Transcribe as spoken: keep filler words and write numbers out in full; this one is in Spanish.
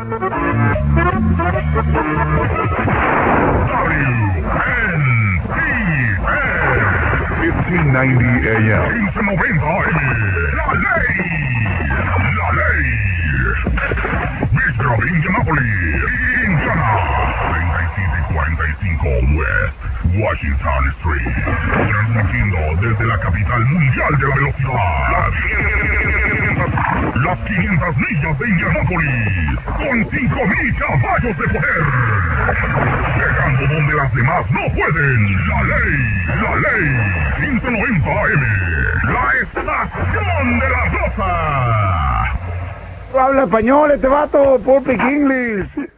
fifteen ninety A M. quince noventa A M. La ley. La ley. Bistro Indianapolis, Indiana. treinta y siete cuarenta y cinco West Washington Street. Transmitiendo desde la capital mundial de la velocidad. Las quinientas millas de Indianapolis. Con cinco mil caballos de poder. Llegando donde las demás no pueden. La ley. La ley. quince noventa A M. La estación de la rosa. Habla español este vato, Pulpic English.